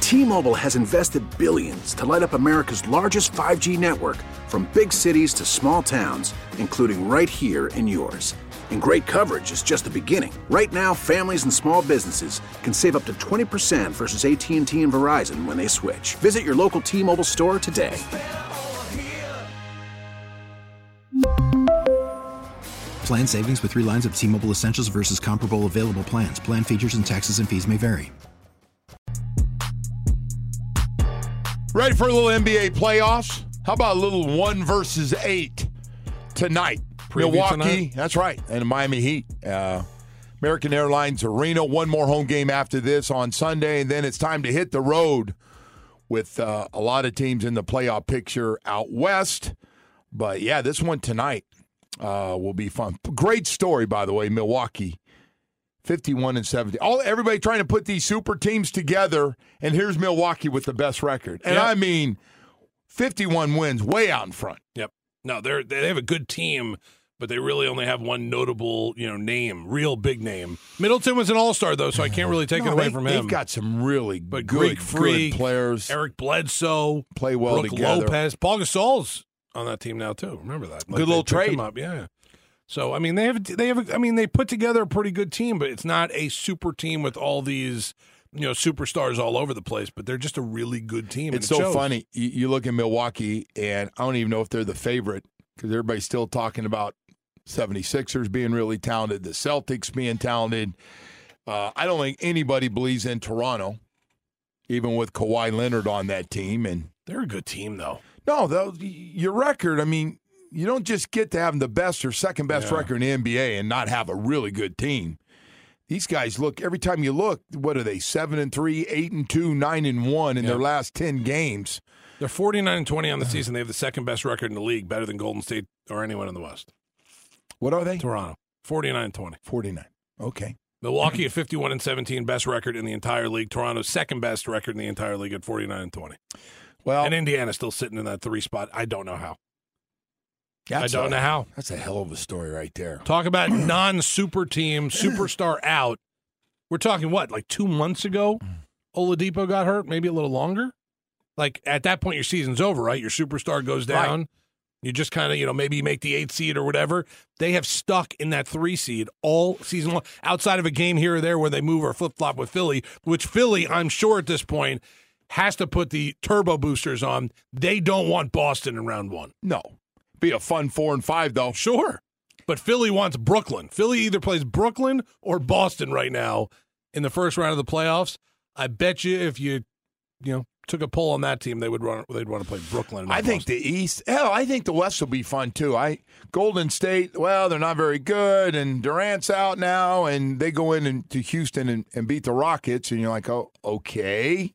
T-Mobile has invested billions to light up America's largest 5G network, from big cities to small towns, including right here in yours. And great coverage is just the beginning. Right now, families and small businesses can save up to 20% versus AT&T and Verizon when they switch. Visit your local T-Mobile store today. Plan savings with 3 lines of T-Mobile Essentials versus comparable available plans. Plan features and taxes and fees may vary. Ready for a little NBA playoffs? How about a little 1 versus 8 tonight? Preview Milwaukee, tonight? that's right, and Miami Heat. American Airlines Arena, one more home game after this on Sunday, and then it's time to hit the road with a lot of teams in the playoff picture out west. But, yeah, this one tonight will be fun. Great story, by the way, Milwaukee. 51-70. Everybody trying to put these super teams together, and here's Milwaukee with the best record. And I mean, 51 wins, way out in front. Yep. No, they have a good team, but they really only have one notable, name, real big name. Middleton was an all-star, though, so I can't really take it away from him. They've got some really but good players. Eric Bledsoe, play well Brook together. Lopez, Paul Gasol's on that team now too. Remember that? Good little trade. Him up. Yeah. So I mean, they put together a pretty good team, but it's not a super team with all these superstars all over the place. But they're just a really good team. It's so funny. You look at Milwaukee, and I don't even know if they're the favorite because everybody's still talking about 76ers being really talented, the Celtics being talented. I don't think anybody believes in Toronto, even with Kawhi Leonard on that team. And they're a good team, though. No, your record, I mean, you don't just get to have the best or second best record in the NBA and not have a really good team. These guys look, every time you look, what are they, 7-3, 8-2, 9-1 in their last 10 games. They're 49-20 on the season. They have the second best record in the league, better than Golden State or anyone in the West. What are they? Toronto, 49-20. 49. Okay. Milwaukee at 51-17, best record in the entire league. Toronto's second best record in the entire league at 49-20. Well, and Indiana's still sitting in that 3 spot. I don't know how. I don't know how. That's a hell of a story right there. Talk about non-super team, superstar out. We're talking, what, like 2 months ago? Oladipo got hurt, maybe a little longer? Like, at that point, your season's over, right? Your superstar goes down. Right. You just kind of, maybe you make the 8 seed or whatever. They have stuck in that 3 seed all season long, outside of a game here or there where they move or flip-flop with Philly, which Philly, I'm sure at this point, has to put the turbo boosters on. They don't want Boston in round 1. No. Be a fun 4 and 5, though. Sure. But Philly wants Brooklyn. Philly either plays Brooklyn or Boston right now in the first round of the playoffs. I bet you if you took a poll on that team, they'd want to play Brooklyn. I think the East. Hell, I think the West will be fun too. Golden State. Well, they're not very good, and Durant's out now, and they go into Houston and beat the Rockets, and you're like, oh, okay.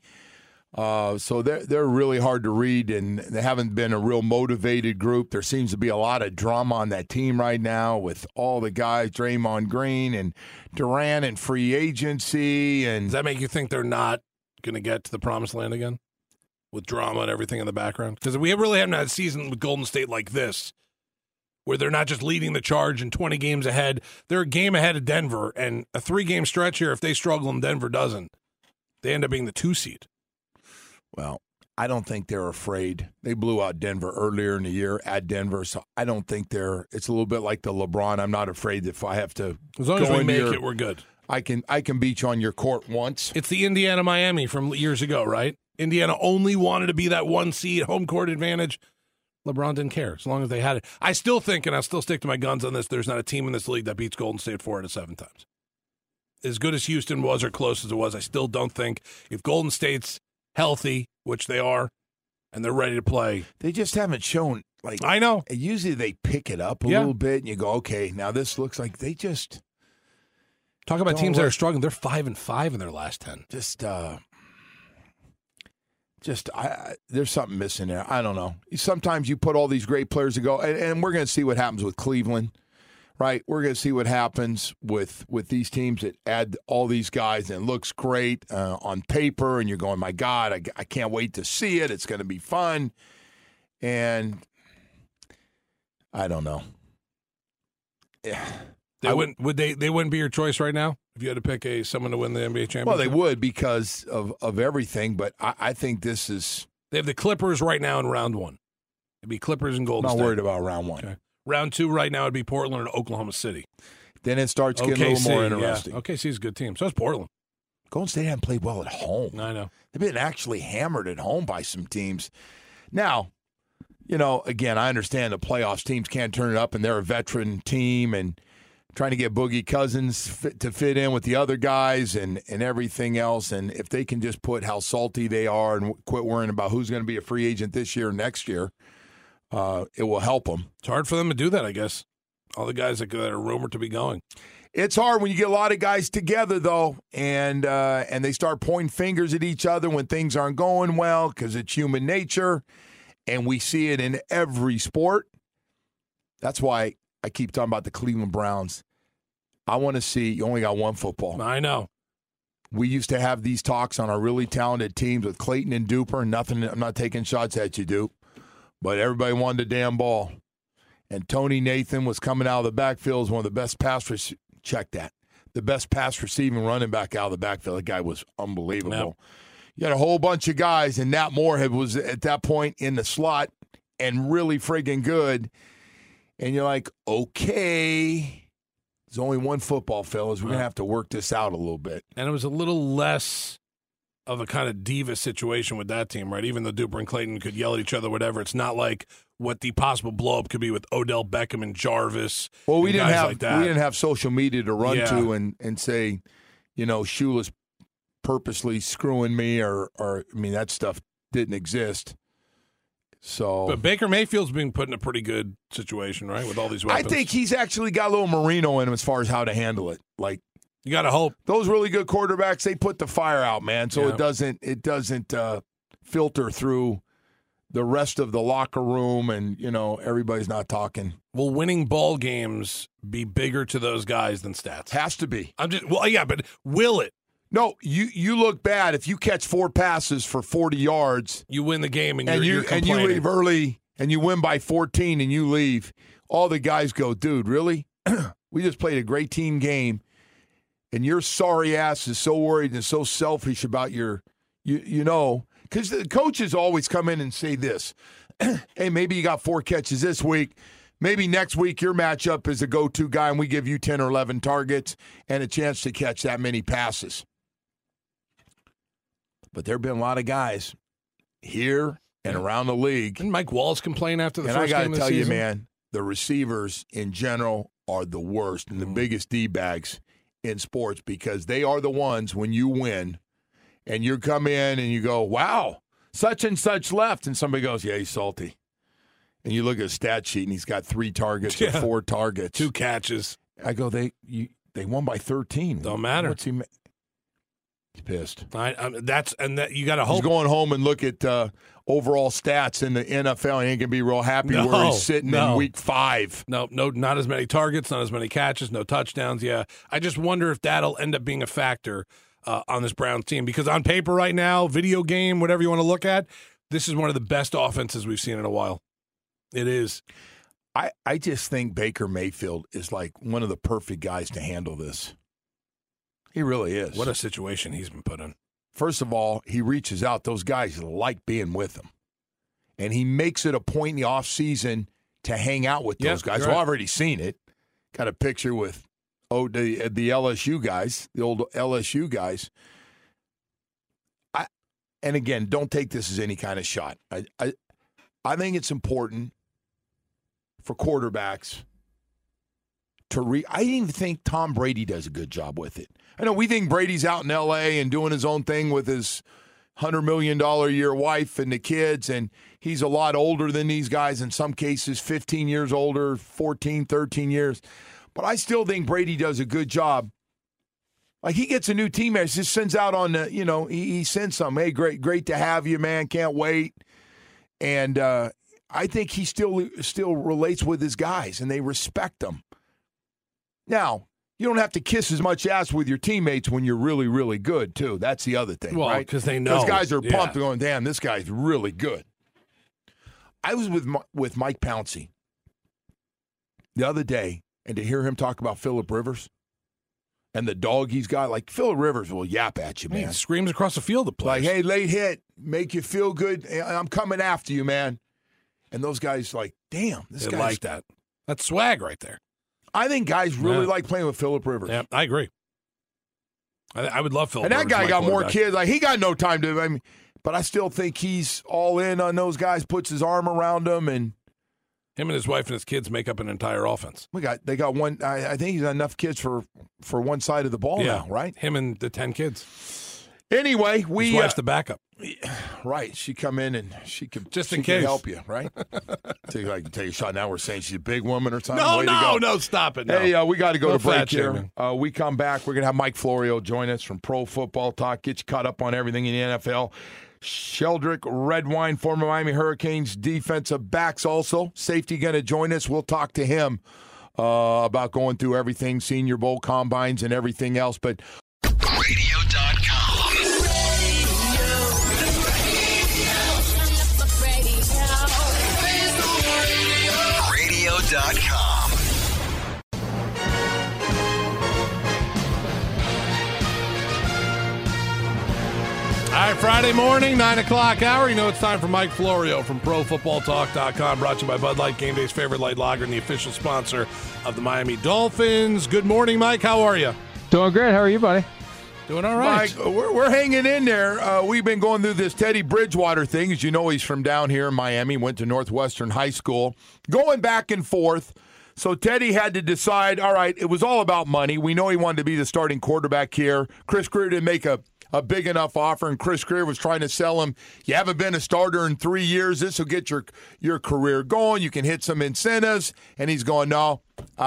So they're really hard to read, and they haven't been a real motivated group. There seems to be a lot of drama on that team right now with all the guys, Draymond Green and Durant and free agency. And does that make you think they're not going to get to the promised land again with drama and everything in the background? Because we really haven't had a season with Golden State like this, where they're not just leading the charge and 20 games ahead. They're a game ahead of Denver, and a 3-game stretch here, if they struggle and Denver doesn't, they end up being the 2 seed. Well, I don't think they're afraid. They blew out Denver earlier in the year at Denver, so I don't think it's a little bit like the LeBron. I'm not afraid if I have to. As long as we make it, we're good. I can beat you on your court once. It's the Indiana-Miami from years ago, right? Indiana only wanted to be that 1 seed, home court advantage. LeBron didn't care as long as they had it. I still think, and I'll still stick to my guns on this, there's not a team in this league that beats Golden State 4 out of 7 times. As good as Houston was or close as it was, I still don't think if Golden State's healthy, which they are, and they're ready to play. They just haven't shown, I know. Usually they pick it up a little bit, and you go, okay, now this looks like they just... Talk about teams that are struggling. They're 5-5 in their last 10. There's something missing there. I don't know. Sometimes you put all these great players to go, and we're going to see what happens with Cleveland, right? We're going to see what happens with these teams that add all these guys, and it looks great on paper, and you're going, my God, I can't wait to see it. It's going to be fun. And I don't know. Yeah. They wouldn't be your choice right now If you had to pick someone to win the NBA championship? Well, they would because of everything, but I think this is... They have the Clippers right now in round 1. It'd be Clippers and Golden State. State. Not worried about round 1. Okay. Round 2 right now would be Portland and Oklahoma City. Then it starts getting a little more interesting. Yeah. OKC is a good team. So is Portland. Golden State hasn't played well at home. I know. They've been actually hammered at home by some teams. Now, again, I understand the playoffs teams can't turn it up, and they're a veteran team, and trying to get Boogie Cousins to fit in with the other guys and everything else. And if they can just put how salty they are and quit worrying about who's going to be a free agent this year or next year, it will help them. It's hard for them to do that, I guess. All the guys that are rumored to be going. It's hard when you get a lot of guys together, though, and they start pointing fingers at each other when things aren't going well because it's human nature, and we see it in every sport. That's why I keep talking about the Cleveland Browns. I want to see, you only got one football. I know. We used to have these talks on our really talented teams with Clayton and Duper. I'm not taking shots at you, Dupe, but everybody wanted the damn ball. And Tony Nathan was coming out of the backfield as one of the best the best pass receiving running back out of the backfield. The guy was unbelievable. Yep. You had a whole bunch of guys, and Nat Moorhead was at that point in the slot and really friggin' good. And you're like, okay, there's only one football, fellas. We're going to have to work this out a little bit. And it was a little less of a kind of diva situation with that team, right? Even though Duper and Clayton could yell at each other, whatever, it's not like what the possible blow-up could be with Odell Beckham and Jarvis. Well, we didn't have like that. We didn't have social media to run to and say, Shula's purposely screwing me or that stuff didn't exist. So, but Baker Mayfield's being put in a pretty good situation, right, with all these weapons. I think he's actually got a little Marino in him as far as how to handle it. Like, you got to hope those really good quarterbacks, they put the fire out, man. So it doesn't filter through the rest of the locker room, and everybody's not talking. Will winning ball games be bigger to those guys than stats? Has to be. But will it? No, you look bad if you catch 4 passes for 40 yards. You win the game, and you're complaining. And you leave early, and you win by 14, and you leave. All the guys go, dude, really? We just played a great team game, and your sorry ass is so worried and so selfish about your, because the coaches always come in and say this. Hey, maybe you got 4 catches this week. Maybe next week your matchup is a go-to guy, and we give you 10 or 11 targets and a chance to catch that many passes. But there have been a lot of guys here and around the league. Didn't Mike Wallace complain after the first game of the season? And I got to tell you, man, the receivers in general are the worst and the biggest D-bags in sports because they are the ones when you win and you come in and you go, wow, such and such left. And somebody goes, yeah, he's salty. And you look at his stat sheet and he's got 3 targets or 4 targets. 2 catches. I go, they won by 13. Don't matter. What's he He's pissed. You got to hope. He's going home and look at overall stats in the NFL. He ain't gonna be real happy where he's sitting in week 5. No, not as many targets, not as many catches, no touchdowns. Yeah, I just wonder if that'll end up being a factor on this Browns team because on paper right now, video game, whatever you want to look at, this is one of the best offenses we've seen in a while. It is. I just think Baker Mayfield is like one of the perfect guys to handle this. He really is. What a situation he's been put in. First of all, he reaches out. Those guys like being with him. And he makes it a point in the offseason to hang out with those guys. Well, I've already seen it. Got a picture with the LSU guys, the old LSU guys. And again, don't take this as any kind of shot. I think it's important for quarterbacks to I even think Tom Brady does a good job with it. I know we think Brady's out in L.A. and doing his own thing with his $100 million a year wife and the kids, and he's a lot older than these guys, in some cases 15 years older, 14, 13 years. But I still think Brady does a good job. Like, he gets a new teammate, just sends out on the, he sends some, hey, great to have you, man, can't wait. And I think he still relates with his guys, and they respect him. Now, you don't have to kiss as much ass with your teammates when you're really, really good, too. That's the other thing, right? Because they know. Those guys are pumped going, damn, this guy's really good. I was with Mike Pouncey the other day, and to hear him talk about Phillip Rivers, and the dog he's got, like Phil Rivers will yap at you, man. He screams across the field at players. Like, hey, late hit, make you feel good. I'm coming after you, man. And those guys like, damn, this guy like that. That's swag right there. I think guys really like playing with Phillip Rivers. Yeah, I agree. I would love Phillip Rivers. And that guy got more kids. Like, he got no time to. I mean, but I still think he's all in on those guys. Puts his arm around them, and him and his wife and his kids make up an entire offense. They got one. I think he's got enough kids for one side of the ball now, right? Him and the 10 kids. Anyway, his wife's the backup. Right, she come in and she could just in case help you, right? take a shot. Now we're saying she's a big woman or something. No, stop it. No. Hey, we got to go to break here. We come back. We're gonna have Mike Florio join us from Pro Football Talk. Get you caught up on everything in the NFL. Sheldrick Redwine, former Miami Hurricanes defensive backs, also safety, gonna join us. We'll talk to him about going through everything, Senior Bowl combines and everything else, but. Radio.com. All right, Friday morning, 9 o'clock hour. You know it's time for Mike Florio from ProFootballTalk.com, brought to you by Bud Light, Game Day's favorite light lager and the official sponsor of the Miami Dolphins. Good morning, Mike. How are you? Doing great. How are you, buddy? Doing all right. Mike, we're hanging in there. We've been going through this Teddy Bridgewater thing. As you know, he's from down here in Miami, went to Northwestern High School, going back and forth. So Teddy had to decide, all right, it was all about money. We know he wanted to be the starting quarterback here. Chris Grier didn't make a big enough offer, and Chris Grier was trying to sell him. You haven't been a starter in 3 years. This will get your career going. You can hit some incentives. And he's going, no,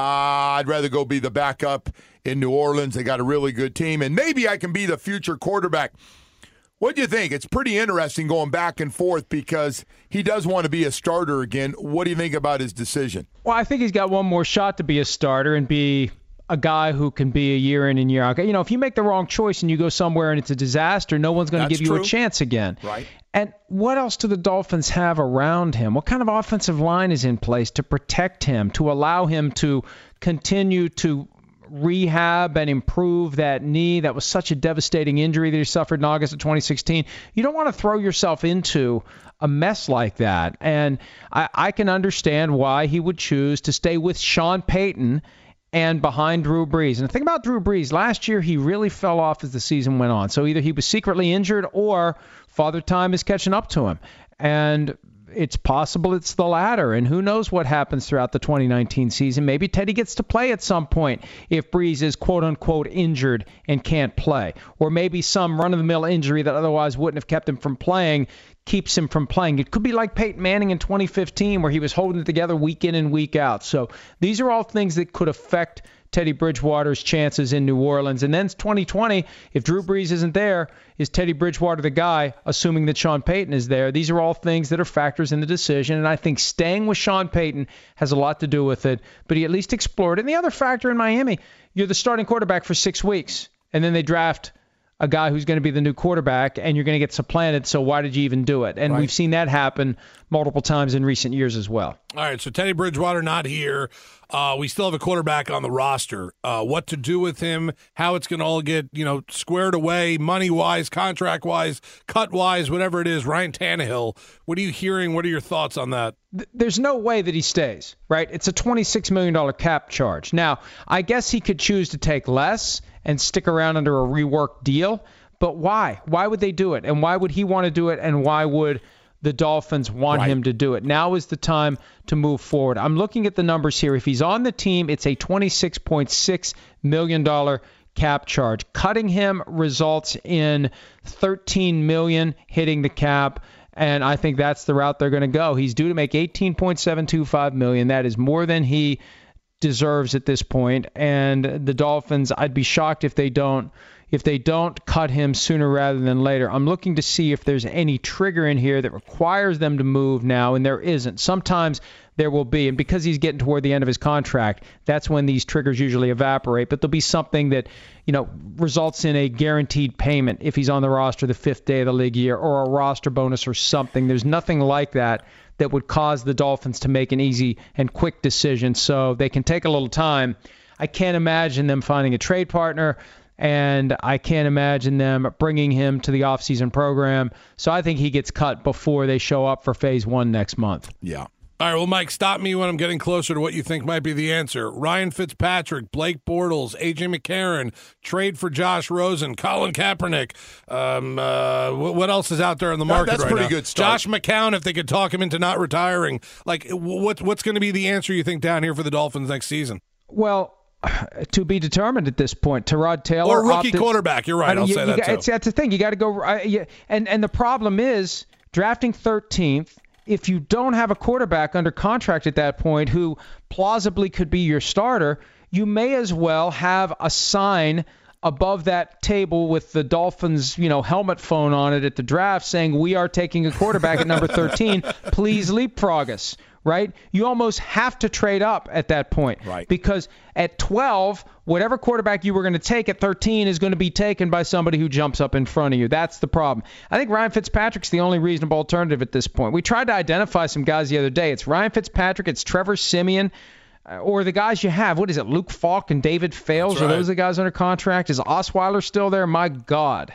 I'd rather go be the backup in New Orleans. They got a really good team, and maybe I can be the future quarterback. What do you think? It's pretty interesting going back and forth because he does want to be a starter again. What do you think about his decision? Well, I think he's got one more shot to be a starter and be a guy who can be a year in and year out. You know, if you make the wrong choice and you go somewhere and it's a disaster, no one's going to give you a chance again. Right. And what else do the Dolphins have around him? What kind of offensive line is in place to protect him, to allow him to continue to rehab and improve that knee? That was such a devastating injury that he suffered in August of 2016. You don't want to throw yourself into a mess like that. And I can understand why he would choose to stay with Sean Payton and behind Drew Brees. And the thing about Drew Brees, last year he really fell off as the season went on. So either he was secretly injured or Father Time is catching up to him. And it's possible it's the latter. And who knows what happens throughout the 2019 season. Maybe Teddy gets to play at some point if Brees is quote-unquote injured and can't play. Or maybe some run-of-the-mill injury that otherwise wouldn't have kept him from playing keeps him from playing. It could be like Peyton Manning in 2015 where he was holding it together week in and week out. So these are all things that could affect Teddy Bridgewater's chances in New Orleans. And then 2020, if Drew Brees isn't there, is Teddy Bridgewater the guy, assuming that Sean Payton is there? These are all things that are factors in the decision. And I think staying with Sean Payton has a lot to do with it. But he at least explored it. And the other factor in Miami, you're the starting quarterback for 6 weeks. And then they draft a guy who's going to be the new quarterback, and you're going to get supplanted, so why did you even do it? And We've seen that happen multiple times in recent years as well. All right, so Teddy Bridgewater not here. We still have a quarterback on the roster. What to do with him, how it's going to all get squared away, money-wise, contract-wise, cut-wise, whatever it is. Ryan Tannehill, what are you hearing? What are your thoughts on that? There's no way that he stays, right? It's a $26 million cap charge. Now, I guess he could choose to take less and stick around under a reworked deal, but why? Why would they do it? And why would he want to do it? And why would the Dolphins want him to do it? Now is the time to move forward. I'm looking at the numbers here. If he's on the team, it's a $26.6 million cap charge. Cutting him results in $13 million hitting the cap. And I think that's the route they're going to go. He's due to make $18.725 million. That is more than he deserves at this point. And the Dolphins, I'd be shocked if they don't cut him sooner rather than later. I'm looking to see if there's any trigger in here that requires them to move now, and there isn't. Sometimes there will be, and because he's getting toward the end of his contract, that's when these triggers usually evaporate. But there'll be something that, results in a guaranteed payment if he's on the roster the 5th day of the league year, or a roster bonus or something. There's nothing like that would cause the Dolphins to make an easy and quick decision, so they can take a little time. I can't imagine them finding a trade partner, and I can't imagine them bringing him to the offseason program. So I think he gets cut before they show up for phase 1 next month. Yeah. All right, well, Mike, stop me when I'm getting closer to what you think might be the answer. Ryan Fitzpatrick, Blake Bortles, A.J. McCarron, trade for Josh Rosen, Colin Kaepernick. What else is out there in the market right now? That's pretty good stuff. Josh McCown, if they could talk him into not retiring. Like, what's going to be the answer, you think, down here for the Dolphins next season? Well, to be determined at this point. Tyrod Taylor. Or rookie quarterback. You're right. I'll say that, too. That's the thing. You got to go. And the problem is drafting 13th. If you don't have a quarterback under contract at that point who plausibly could be your starter, you may as well have a sign above that table with the Dolphins, helmet phone on it at the draft saying, "We are taking a quarterback at number 13. Please leapfrog us." Right? You almost have to trade up at that point. Right. Because at 12, whatever quarterback you were going to take at 13 is going to be taken by somebody who jumps up in front of you. That's the problem. I think Ryan Fitzpatrick's the only reasonable alternative at this point. We tried to identify some guys the other day. It's Ryan Fitzpatrick, it's Trevor Siemian, or the guys you have. What is it, Luke Falk and David Fales? That's right. Are those the guys under contract? Is Osweiler still there? My God.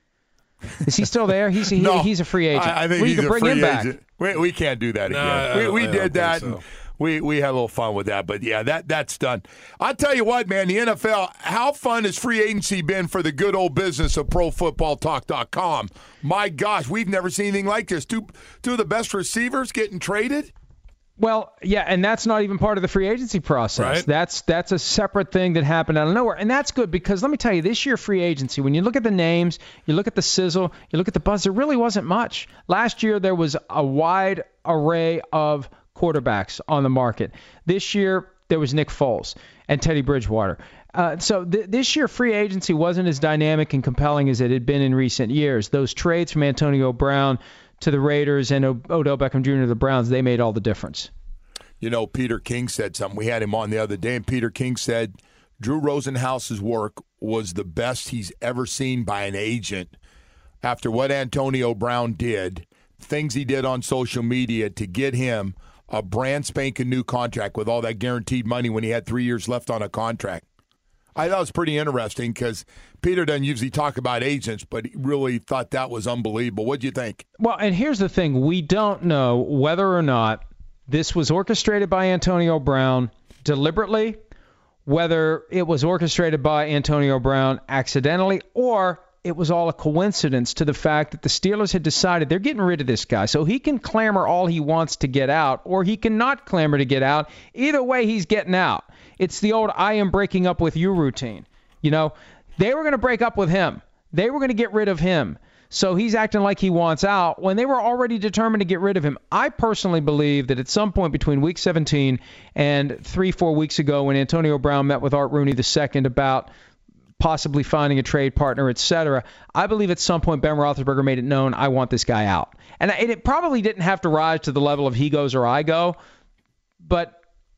Is he still there? He's a free agent. I think he's can a bring free him agent. We can't do that again. We did that. So. And we had a little fun with that. But, yeah, that's done. I'll tell you what, man, the NFL, how fun has free agency been for the good old business of ProFootballTalk.com? My gosh, we've never seen anything like this. Two of the best receivers getting traded. Well, yeah, and that's not even part of the free agency process. Right. That's a separate thing that happened out of nowhere. And that's good because let me tell you, this year free agency, when you look at the names, you look at the sizzle, you look at the buzz, there really wasn't much. Last year there was a wide array of quarterbacks on the market. This year there was Nick Foles and Teddy Bridgewater. So this year free agency wasn't as dynamic and compelling as it had been in recent years. Those trades from Antonio Brown to the Raiders and Odell Beckham Jr. to the Browns, they made all the difference. Peter King said something. We had him on the other day, and Peter King said Drew Rosenhaus's work was the best he's ever seen by an agent after what Antonio Brown did, things he did on social media to get him a brand spanking new contract with all that guaranteed money when he had 3 years left on a contract. I thought it was pretty interesting because Peter doesn't usually talk about agents, but he really thought that was unbelievable. What do you think? Well, and here's the thing. We don't know whether or not this was orchestrated by Antonio Brown deliberately, whether it was orchestrated by Antonio Brown accidentally, or it was all a coincidence to the fact that the Steelers had decided they're getting rid of this guy. So he can clamor all he wants to get out, or he cannot clamor to get out. Either way, he's getting out. It's the old I am breaking up with you routine. They were going to break up with him. They were going to get rid of him. So he's acting like he wants out when they were already determined to get rid of him. I personally believe that at some point between Week 17 and 3-4 weeks ago when Antonio Brown met with Art Rooney II about possibly finding a trade partner, etc., I believe at some point Ben Roethlisberger made it known, I want this guy out. And it probably didn't have to rise to the level of he goes or I go, but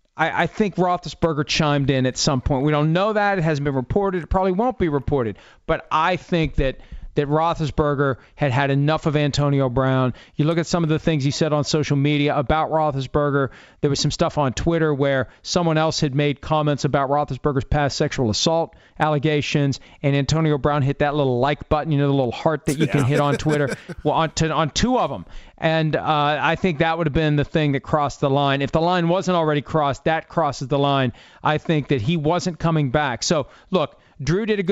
I think Roethlisberger chimed in at some point. We don't know that. It hasn't been reported. It probably won't be reported. But I think that Roethlisberger had enough of Antonio Brown. You look at some of the things he said on social media about Roethlisberger. There was some stuff on Twitter where someone else had made comments about Roethlisberger's past sexual assault allegations, and Antonio Brown hit that little like button, the little heart that you can hit on Twitter, well, on two of them. And I think that would have been the thing that crossed the line. If the line wasn't already crossed, that crosses the line. I think that he wasn't coming back. So, look, Drew did a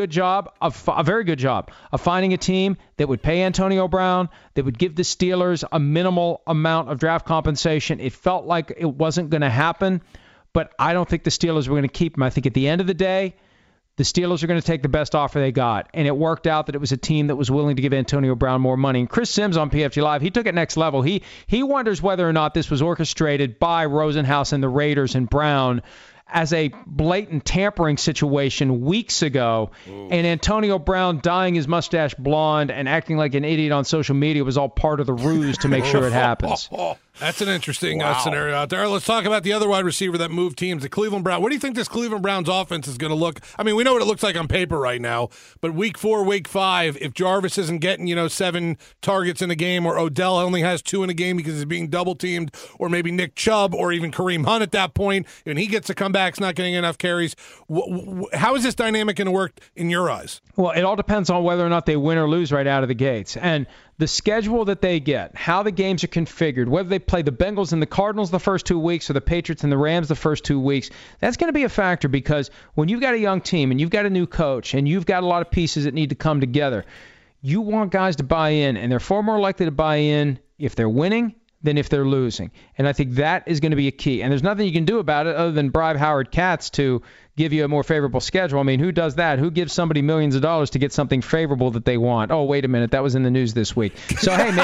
very good job of finding a team that would pay Antonio Brown, that would give the Steelers a minimal amount of draft compensation. It felt like it wasn't going to happen, but I don't think the Steelers were going to keep him. I think at the end of the day, the Steelers are going to take the best offer they got, and it worked out that it was a team that was willing to give Antonio Brown more money. And Chris Sims on PFG Live, he took it next level. He wonders whether or not this was orchestrated by Rosenhaus and the Raiders and Brown as a blatant tampering situation weeks ago. Ooh. And Antonio Brown dyeing his mustache blonde and acting like an idiot on social media was all part of the ruse to make sure it happens. That's an interesting scenario out there. Let's talk about the other wide receiver that moved teams, the Cleveland Browns. What do you think this Cleveland Browns offense is going to look? I mean, we know what it looks like on paper right now, but week 4, week 5, if Jarvis isn't getting 7 targets in a game, or Odell only has 2 in a game because he's being double teamed, or maybe Nick Chubb or even Kareem Hunt at that point, and he gets a comeback, not getting enough carries, how is this dynamic going to work in your eyes? Well, it all depends on whether or not they win or lose right out of the gates. And the schedule that they get, how the games are configured, whether they play the Bengals and the Cardinals the first 2 weeks or the Patriots and the Rams the first 2 weeks, that's going to be a factor, because when you've got a young team and you've got a new coach and you've got a lot of pieces that need to come together, you want guys to buy in, and they're far more likely to buy in if they're winning than if they're losing. And I think that is going to be a key. And there's nothing you can do about it other than bribe Howard Katz to give you a more favorable schedule. I mean, who does that? Who gives somebody millions of dollars to get something favorable that they want? Oh, wait a minute, that was in the news this week. So hey,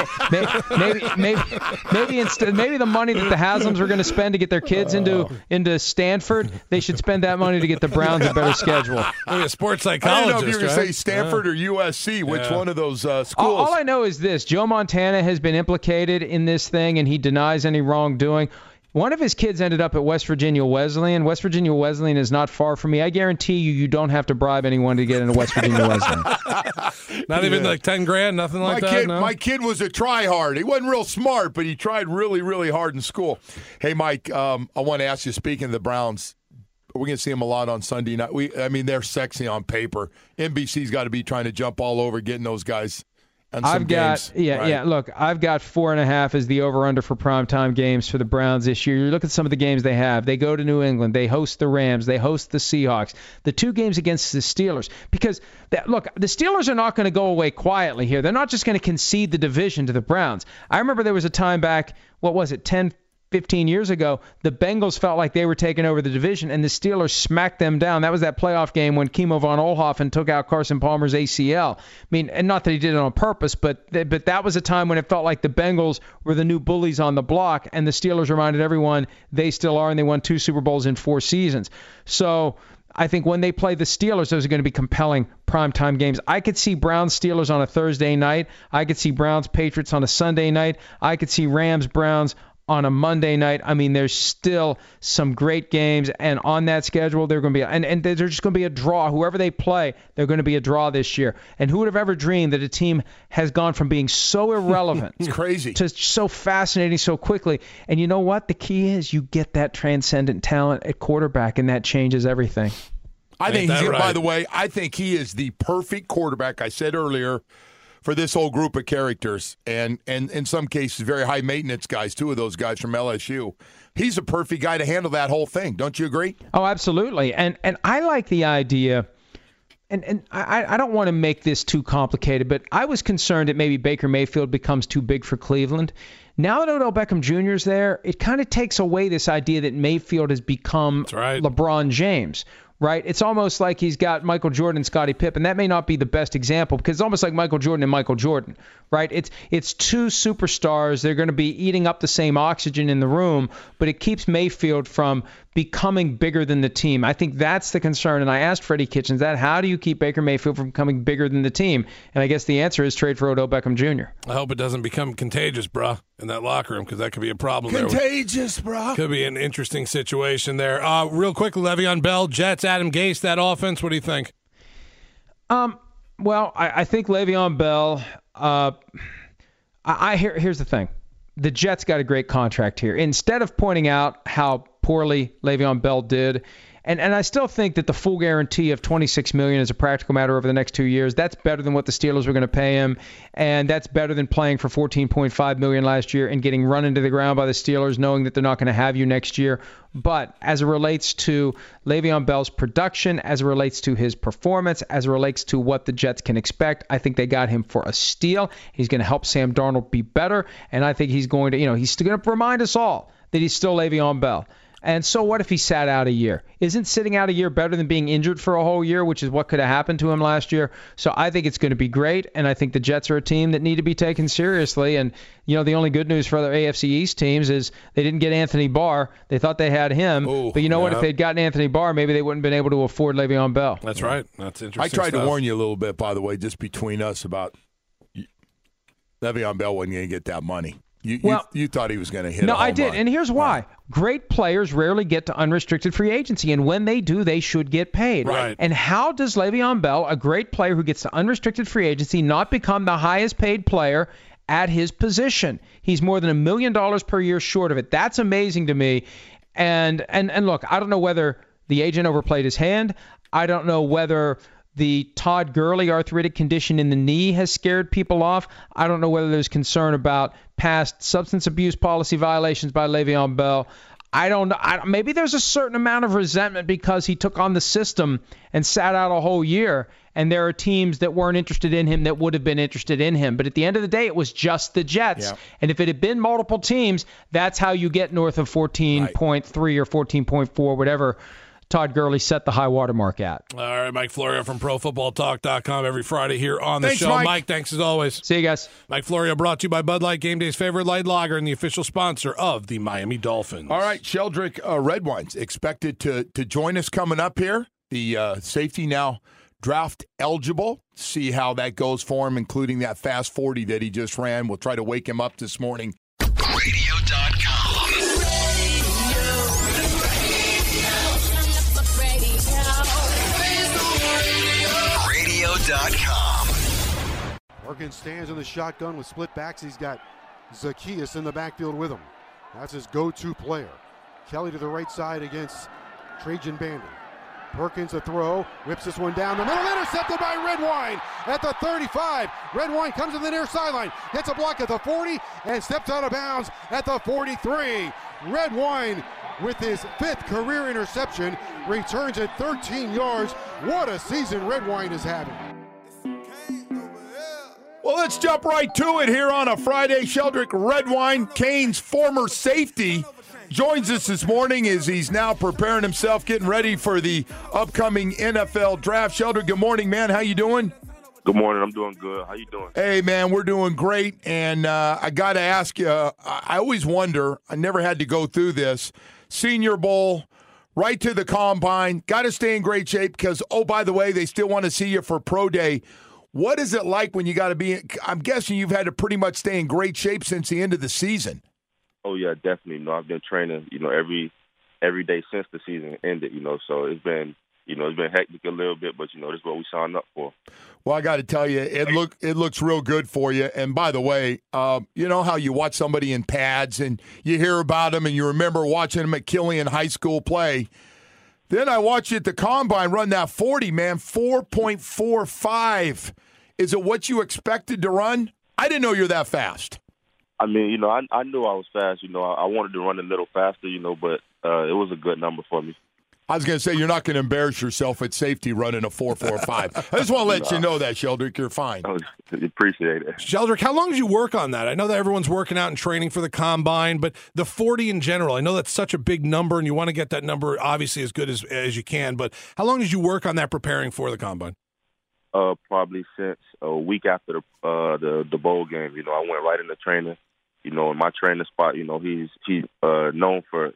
maybe instead, maybe the money that the Haslam's are going to spend to get their kids into Stanford, they should spend that money to get the Browns a better schedule. A sports psychologist. I don't know if you're going to say Stanford or USC. Which one of those schools? All I know is this: Joe Montana has been implicated in this thing, and he denies any wrongdoing. One of his kids ended up at West Virginia Wesleyan. West Virginia Wesleyan is not far from me. I guarantee you don't have to bribe anyone to get into West Virginia Wesleyan. Not even like $10,000, nothing like that? No? My kid was a try-hard. He wasn't real smart, but he tried really, really hard in school. Hey, Mike, I want to ask you, speaking of the Browns, we're going to see them a lot on Sunday night. They're sexy on paper. NBC's got to be trying to jump all over getting those guys. Look, I've got 4.5 as the over/under for primetime games for the Browns this year. You look at some of the games they have. They go to New England. They host the Rams. They host the Seahawks. The 2 games against the Steelers. Because, the Steelers are not going to go away quietly here. They're not just going to concede the division to the Browns. I remember there was a time back, 10-15 years ago, the Bengals felt like they were taking over the division, and the Steelers smacked them down. That was that playoff game when Kimo von Oelhoffen took out Carson Palmer's ACL. I mean, and not that he did it on purpose, but that was a time when it felt like the Bengals were the new bullies on the block, and the Steelers reminded everyone they still are, and they won 2 Super Bowls in 4 seasons. So I think when they play the Steelers, those are going to be compelling primetime games. I could see Browns-Steelers on a Thursday night. I could see Browns-Patriots on a Sunday night. I could see Rams-Browns on a Monday night. I mean, there's still some great games, and on that schedule, they're going to be, and they're just going to be a draw. Whoever they play, they're going to be a draw this year. And who would have ever dreamed that a team has gone from being so irrelevant it's crazy to so fascinating so quickly? And you know what? The key is you get that transcendent talent at quarterback, and that changes everything. I think by the way, I think he is the perfect quarterback. I said earlier, for this whole group of characters, and in some cases, very high-maintenance guys, 2 of those guys from LSU. He's a perfect guy to handle that whole thing. Don't you agree? Oh, absolutely. And I like the idea, and I don't want to make this too complicated, but I was concerned that maybe Baker Mayfield becomes too big for Cleveland. Now that Odell Beckham Jr. is there, it kind of takes away this idea that Mayfield has become LeBron James. Right? It's almost like he's got Michael Jordan and Scottie Pippen. That may not be the best example, because it's almost like Michael Jordan and Michael Jordan, right? It's 2 superstars. They're going to be eating up the same oxygen in the room, but it keeps Mayfield from becoming bigger than the team. I think that's the concern. And I asked Freddie Kitchens that, how do you keep Baker Mayfield from becoming bigger than the team? And I guess the answer is trade for Odell Beckham Jr. I hope it doesn't become contagious, bruh, in that locker room, because that could be a problem Contagious, bruh. Could be an interesting situation there. Real quick, Le'Veon Bell, Jets, Adam Gase, that offense, what do you think? Well, I think Le'Veon Bell, here's the thing. The Jets got a great contract here. Instead of pointing out how poorly Le'Veon Bell did, and I still think that the full guarantee of $26 million is a practical matter over the next 2 years. That's better than what the Steelers were going to pay him, and that's better than playing for $14.5 million last year and getting run into the ground by the Steelers, knowing that they're not going to have you next year. But as it relates to Le'Veon Bell's production, as it relates to his performance, as it relates to what the Jets can expect, I think they got him for a steal. He's going to help Sam Darnold be better, and I think he's going to, he's still going to remind us all that he's still Le'Veon Bell. And so what if he sat out a year? Isn't sitting out a year better than being injured for a whole year, which is what could have happened to him last year? So I think it's going to be great, and I think the Jets are a team that need to be taken seriously. And, the only good news for other AFC East teams is they didn't get Anthony Barr. They thought they had him. But you know what? If they'd gotten Anthony Barr, maybe they wouldn't have been able to afford Le'Veon Bell. That's right. That's interesting. I tried to warn you a little bit, by the way, just between us, about Le'Veon Bell wasn't going to get that money. You thought he was going to hit. No, I did, and here's why: great players rarely get to unrestricted free agency, and when they do, they should get paid. Right. And how does Le'Veon Bell, a great player who gets to unrestricted free agency, not become the highest paid player at his position? He's more than $1 million per year short of it. That's amazing to me. And look, I don't know whether the agent overplayed his hand. I don't know whether the Todd Gurley arthritic condition in the knee has scared people off. I don't know whether there's concern about past substance abuse policy violations by Le'Veon Bell. I don't know. Maybe there's a certain amount of resentment because he took on the system and sat out a whole year, and there are teams that weren't interested in him that would have been interested in him. But at the end of the day, it was just the Jets. Yeah. And if it had been multiple teams, that's how you get north of 14.3 or 14.4, whatever Todd Gurley set the high water mark at. All right, Mike Florio from ProFootballTalk.com every Friday here on the show. Mike, thanks as always. See you guys. Mike Florio brought to you by Bud Light, Game Day's favorite light lager and the official sponsor of the Miami Dolphins. All right, Sheldrick Redwines expected to join us coming up here. The safety now draft eligible. See how that goes for him, including that fast 40 that he just ran. We'll try to wake him up this morning. Radio.com. Perkins stands in the shotgun with split backs. He's got Zacchaeus in the backfield with him. That's his go-to player. Kelly to the right side against Trajan Bandy. Perkins a throw, whips this one down the middle, intercepted by Redwine at the 35. Redwine comes to the near sideline, hits a block at the 40, and steps out of bounds at the 43. Redwine with his 5th career interception returns at 13 yards. What a season Redwine is having. Well, let's jump right to it here on a Friday. Sheldrick Redwine, Canes' former safety, joins us this morning as he's now preparing himself, getting ready for the upcoming NFL draft. Sheldrick, good morning, man. How you doing? Good morning. I'm doing good. How you doing? Hey, man, we're doing great. And I got to ask you, I always wonder, I never had to go through this, Senior Bowl, right to the Combine, got to stay in great shape because, oh, by the way, they still want to see you for Pro Day. What is it like when you got to be – I'm guessing you've had to pretty much stay in great shape since the end of the season. Oh, yeah, definitely. You know, I've been training, every day since the season ended, so it's been hectic a little bit, but, this is what we signed up for. Well, I got to tell you, it looks real good for you. And by the way, you know how you watch somebody in pads and you hear about them and you remember watching them at Killian High School play. Then I watch you at the Combine run that 40, man, 4.45. Is it what you expected to run? I didn't know you're that fast. I mean, I knew I was fast. I wanted to run a little faster, but it was a good number for me. I was going to say, you're not going to embarrass yourself at safety running a 4.45. I just want to let you know that, Sheldrick. You're fine. I appreciate it. Sheldrick, how long did you work on that? I know that everyone's working out and training for the Combine, but the 40 in general, I know that's such a big number, and you want to get that number obviously as good as you can, but how long did you work on that preparing for the Combine? Probably since a week after the bowl game. I went right into training. In my training spot, he's known for,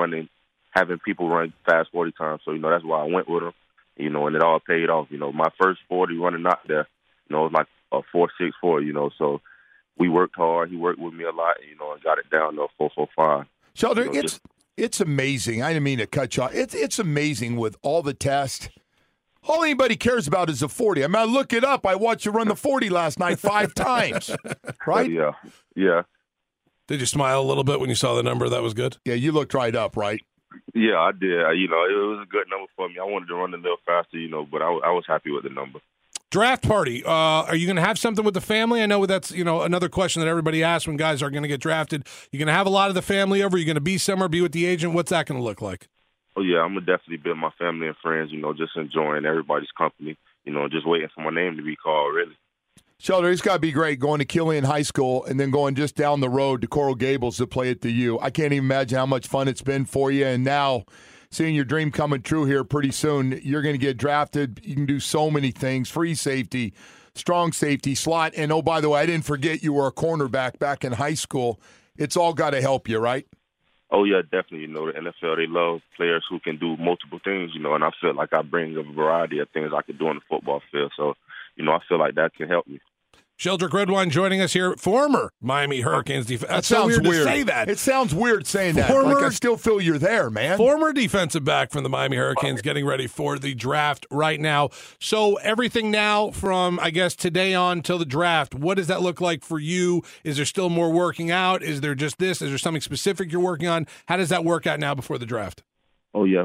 having people run fast 40 times. So, that's why I went with him, and it all paid off. My first 40 running out there, it was like a 4.64, so we worked hard. He worked with me a lot, and got it down to a 4.45. Sheldrick, it's amazing. I didn't mean to cut you off. It's amazing with all the tests. All anybody cares about is the 40. I mean, I look it up. I watched you run the 40 last night 5 times, right? Yeah. Did you smile a little bit when you saw the number? That was good? Yeah, you looked right up, right? Yeah, I did. It was a good number for me. I wanted to run a little faster, but I was happy with the number. Draft party. Are you going to have something with the family? I know that's, another question that everybody asks when guys are going to get drafted. You going to have a lot of the family over? Are you going to be somewhere, be with the agent? What's that going to look like? Oh, yeah, I'm going to definitely be with my family and friends, just enjoying everybody's company, just waiting for my name to be called, really. Sheldrick, it's got to be great going to Killian High School and then going just down the road to Coral Gables to play at the U. I can't even imagine how much fun it's been for you. And now seeing your dream coming true here pretty soon, you're going to get drafted. You can do so many things, free safety, strong safety, slot. And, oh, by the way, I didn't forget you were a cornerback back in high school. It's all got to help you, right? Oh, yeah, definitely. The NFL, they love players who can do multiple things, and I feel like I bring a variety of things I could do on the football field. So, I feel like that can help me. Sheldrick Redwine joining us here, former Miami Hurricanes defense. That so sounds weird to say that. It sounds weird saying that. Like I still feel you're there, man. Former defensive back from the Miami Hurricanes getting ready for the draft right now. So everything now from, I guess, today on till the draft, what does that look like for you? Is there still more working out? Is there just this? Is there something specific you're working on? How does that work out now before the draft? Oh, yeah.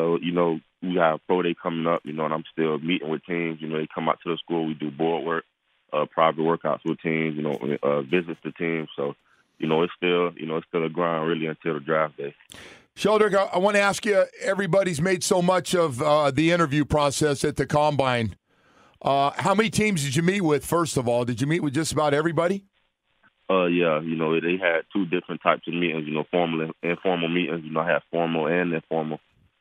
We have pro day coming up, and I'm still meeting with teams. They come out to the school. We do board work, private workouts with teams, visits to teams. So, it's still a grind really until the draft day. Sheldrick, I want to ask you, everybody's made so much of the interview process at the Combine. How many teams did you meet with, first of all? Did you meet with just about everybody? Yeah, they had two different types of meetings, formal and informal meetings. I had formal and informal.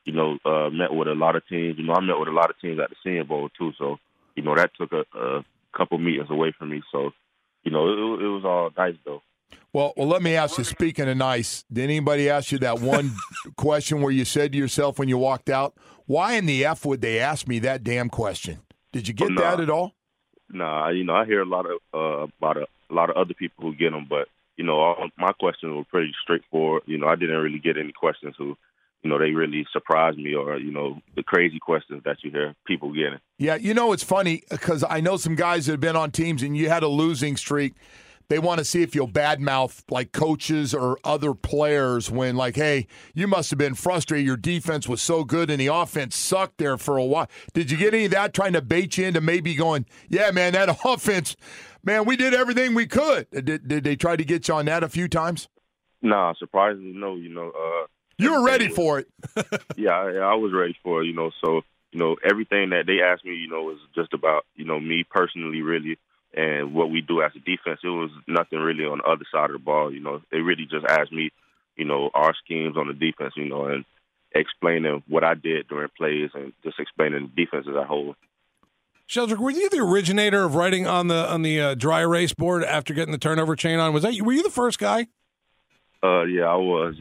Met with a lot of teams. I met with a lot of teams at the Senior Bowl, too. So, that took a couple meetings away from me. So, it was all nice, though. Well, let me ask you, speaking of nice, did anybody ask you that one question where you said to yourself when you walked out, why in the F would they ask me that damn question? Did you get that at all? Nah, I hear a lot of about a lot of other people who get them, but, all my questions were pretty straightforward. I didn't really get any questions who, they really surprised me or, the crazy questions that you hear people getting. Yeah, it's funny because I know some guys that have been on teams and you had a losing streak. They want to see if you'll badmouth like coaches or other players when like, hey, you must have been frustrated. Your defense was so good and the offense sucked there for a while. Did you get any of that trying to bait you into maybe going, yeah, man, that offense, man, we did everything we could. Did they try to get you on that a few times? Nah, surprisingly, no. You were ready for it. Yeah, I was ready for it, So, everything that they asked me, was just about, me personally, really, and what we do as a defense. It was nothing really on the other side of the ball. They really just asked me, our schemes on the defense, and explaining what I did during plays and just explaining the defense as a whole. Sheldrick, were you the originator of writing on the dry erase board after getting the turnover chain on? Were you the first guy? Yeah, I was.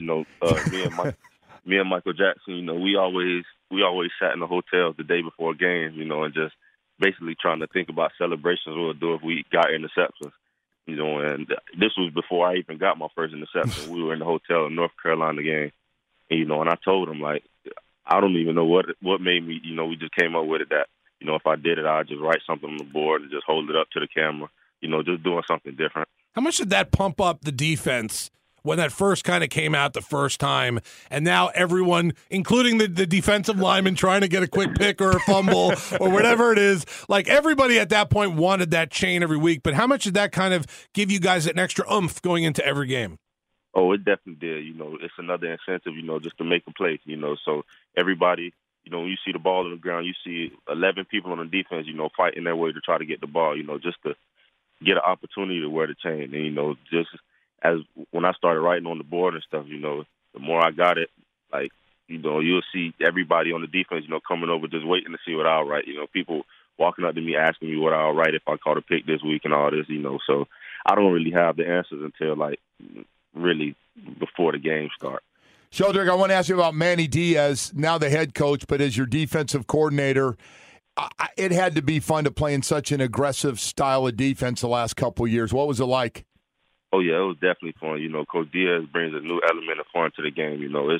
Me and Michael Jackson. We always sat in the hotel the day before games. And just basically trying to think about celebrations we'll do if we got interceptions. And this was before I even got my first interception. We were in the hotel in North Carolina game, and and I told him like, I don't even know what made me. We just came up with it that if I did it, I'd just write something on the board and just hold it up to the camera. Just doing something different. How much did that pump up the defense when that first kind of came out the first time, and now everyone, including the defensive lineman trying to get a quick pick or a fumble or whatever it is, like everybody at that point wanted that chain every week. But how much did that kind of give you guys an extra oomph going into every game? Oh, it definitely did. It's another incentive, just to make a play, So everybody, when you see the ball on the ground, you see 11 people on the defense, fighting their way to try to get the ball, just to get an opportunity to wear the chain. And, just as when I started writing on the board and stuff, the more I got it, like, you'll see everybody on the defense, coming over just waiting to see what I'll write. People walking up to me asking me what I'll write if I caught a pick this week and all this, So I don't really have the answers until, like, really before the game start. Sheldrick, I want to ask you about Manny Diaz, now the head coach, but as your defensive coordinator, it had to be fun to play in such an aggressive style of defense the last couple of years. What was it like? Oh, yeah, it was definitely fun. Coach Diaz brings a new element of fun to the game.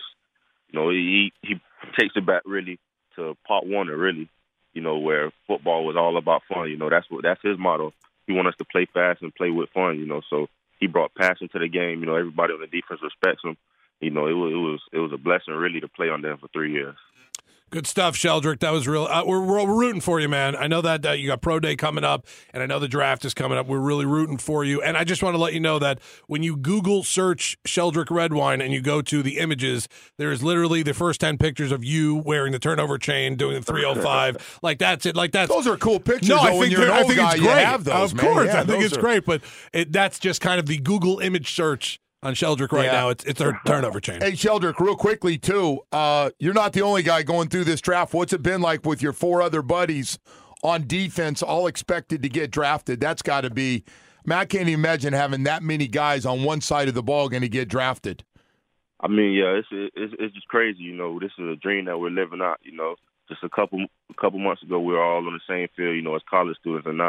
He takes it back really to Pop Warner, really, where football was all about fun. That's his motto. He wants us to play fast and play with fun, So he brought passion to the game. Everybody on the defense respects him. It was a blessing really to play on them for 3 years. Good stuff, Sheldrick. That was real. We're rooting for you, man. I know that you got Pro Day coming up, and I know the draft is coming up. We're really rooting for you. And I just want to let you know that when you Google search Sheldrick Redwine and you go to the images, there is literally the first 10 pictures of you wearing the turnover chain, doing the 305. Like, that's it. Like, those are cool pictures. No, I think it's great. You have those, of course, yeah, I think it's great. But that's just kind of the Google image search on Sheldrick right now. It's our turnover chain. Hey, Sheldrick, real quickly, too, you're not the only guy going through this draft. What's it been like with your four other buddies on defense, all expected to get drafted? That's got to be – I can't even imagine having that many guys on one side of the ball going to get drafted. I mean, yeah, it's just crazy. This is a dream that we're living out, Just a couple months ago, we were all on the same field, as college students, and now,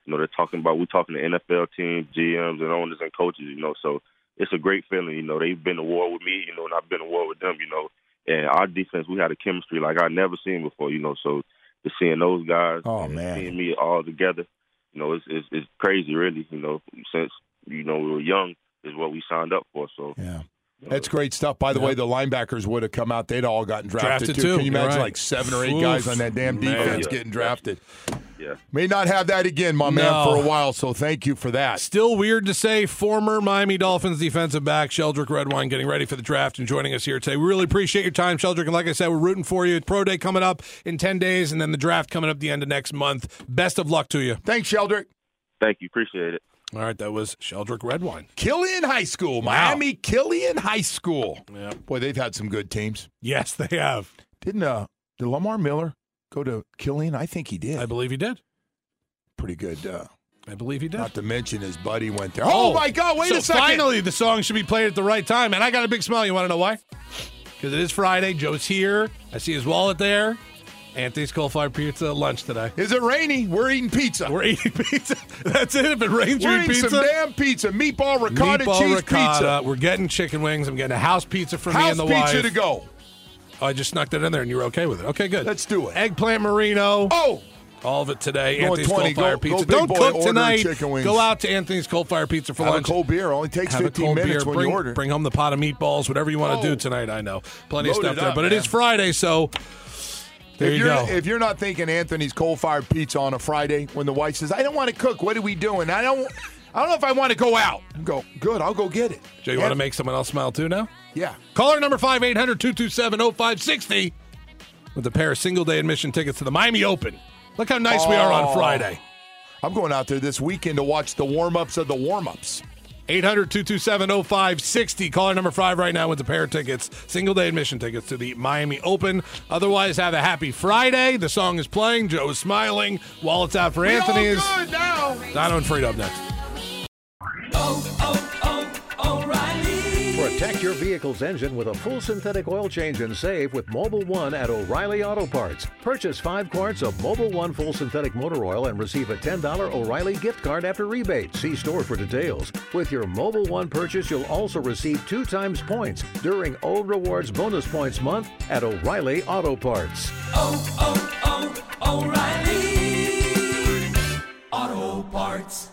They're talking to NFL teams, GMs, and owners and coaches, so it's a great feeling. They've been to war with me, and I've been to war with them, and our defense, we had a chemistry like I've never seen before, so just seeing those guys seeing me all together, it's crazy, really, since, we were young is what we signed up for, so. Yeah. That's great stuff. By the way, the linebackers would have come out. They'd all gotten drafted too. Can you imagine like 7 or 8 guys on that damn defense getting drafted? Yeah. May not have that again, my man, for a while, so thank you for that. Still weird to say, former Miami Dolphins defensive back Sheldrick Redwine getting ready for the draft and joining us here today. We really appreciate your time, Sheldrick, and like I said, we're rooting for you. Pro Day coming up in 10 days, and then the draft coming up the end of next month. Best of luck to you. Thanks, Sheldrick. Thank you. Appreciate it. All right, that was Sheldrick Redwine. Killian High School, Miami Killian High School. Yeah. Boy, they've had some good teams. Yes, they have. Did Lamar Miller go to Killian? I think he did. I believe he did. Pretty good. I believe he did. Not to mention his buddy went there. Oh my God, wait a second. Finally, the song should be played at the right time, and I got a big smile. You want to know why? Because it is Friday. Joe's here. I see his wallet there. Anthony's Coal-Fired Pizza at lunch today. Is it rainy? We're eating pizza. We're eating pizza. That's it. If it rains, we're eating eating pizza. some damn pizza. Meatball ricotta cheese pizza. We're getting chicken wings. I'm getting a house pizza for me and the wife. House pizza to go. Oh, I just snuck that in there, and you were okay with it. Okay, good. Let's do it. Eggplant Marino. Oh. All of it today. Going Anthony's 20. Coal-Fired Pizza. Go Don't big boy, cook tonight. chicken wings. Go out to Anthony's Coal-Fired Pizza for Have lunch. a cold beer. Only takes Have 15 minutes when you order. Bring home the pot of meatballs, whatever you want to do tonight. I know. Plenty of stuff there. But it is Friday, so there you go. If you're not thinking Anthony's Coal-Fired Pizza on a Friday when the wife says, I don't want to cook, what are we doing? I don't know if I want to go out. Go, good, I'll go get it. Joe, you want to make someone else smile too now? Yeah. Caller number 5-800-227-0560 with a pair of single-day admission tickets to the Miami Open. Look how nice we are on Friday. I'm going out there this weekend to watch the warm-ups of the warm-ups. 800-227-0560. Caller number 5 right now with a pair of tickets, single-day admission tickets to the Miami Open. Otherwise, have a happy Friday. The song is playing. Joe is smiling. Wallet's out for Anthony's. All good now. Dino and Freed up next. O'Reilly. Protect your vehicle's engine with a full synthetic oil change and save with Mobil 1 at O'Reilly Auto Parts. Purchase 5 quarts of Mobil 1 full synthetic motor oil and receive a $10 O'Reilly gift card after rebate. See store for details. With your Mobil 1 purchase, you'll also receive 2 times points during O Rewards Bonus Points Month at O'Reilly Auto Parts. O'Reilly Auto Parts.